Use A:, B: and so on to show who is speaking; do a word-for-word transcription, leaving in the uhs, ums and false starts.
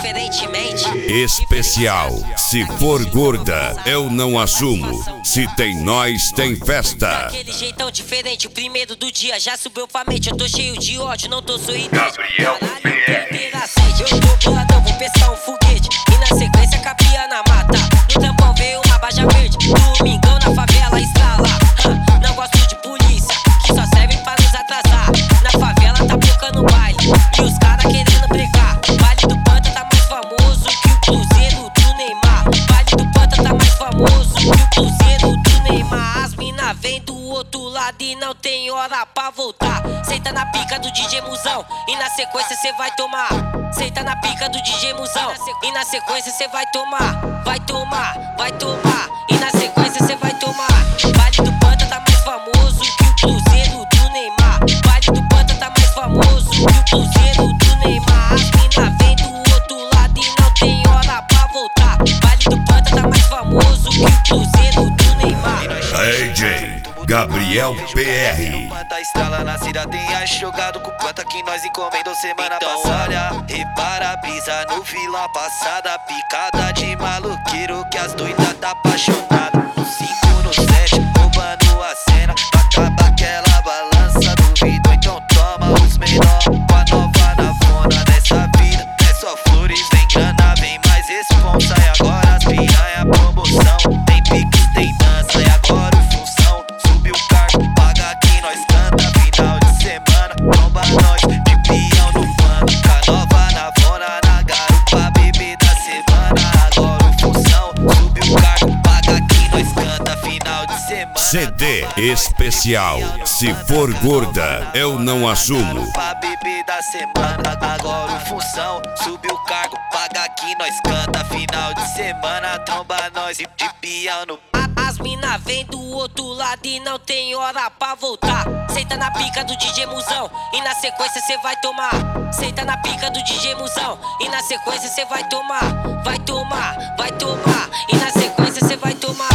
A: diferentemente.
B: Especial, se for gorda, eu não assumo. Se tem nós, tem festa.
A: Daquele jeitão diferente, o primeiro do dia já subiu pra mente. Eu tô cheio de ódio, não tô sorridente.
B: Gabriel P R.
A: Eu tô boladão, vou pescar um foguete. E na sequência capia na mata. No tampão veio uma baja verde. Domingão na favela estrala. Ha, não gosto de polícia, que só serve pra nos atrasar. Na favela tá tocando baile e os caras querendo brecar. Baile do Panta tá mais famoso que o Cruzeiro do Neymar. Baile do Panta tá mais famoso que o Cruzeiro do Neymar. As mina vem do outro lado e não tem hora pra voltar. Senta na pica do D J Musão e na sequência cê vai tomar. Senta na pica do D J Musão e na sequência cê vai tomar. Vai tomar, vai tomar e na sequência cê vai tomar. Baile do Panta tá mais famoso que o Cruzeiro do Neymar. Baile do Panta tá mais famoso que o Cruzeiro do Neymar. As mina vem do outro lado e não tem hora pra voltar. Baile do Panta tá mais famoso que o Cruzeiro do Neymar.
B: D J Gabriel P R.
C: Panta estrala na cidade, tem as jogado com planta que nós encomendou semana então, passada. Repara a brisa no vilão passada, picada de maluqueiro que as doidas tá apaixonada. No cinco, no sete, roubando a cena, acaba aquela balança. Duvido, então toma os menor com a nova navona dessa vida. É só flores, vem grana, vem mais responsa. E agora as piranha promoção, tem piques, tem dança. E agora o função subiu o cargo, paga aqui, nós canta. Final de semana, tromba nós de peão no pano. Com a nova navona na garupa, bebê da semana. Agora o função subiu o cargo, paga aqui, nós canta. Final de semana.
B: C D especial, se for gorda, eu não assumo.
C: Pra bebê da semana, agora o função subiu o cargo, paga aqui, nós canta. Final de semana, tromba nós de piano.
A: As mina vem do outro lado e não tem hora pra voltar. Senta na pica do D J Musão e na sequência cê vai tomar. Senta na pica do D J Musão e na sequência cê vai tomar. Vai tomar, vai tomar e na sequência cê vai tomar.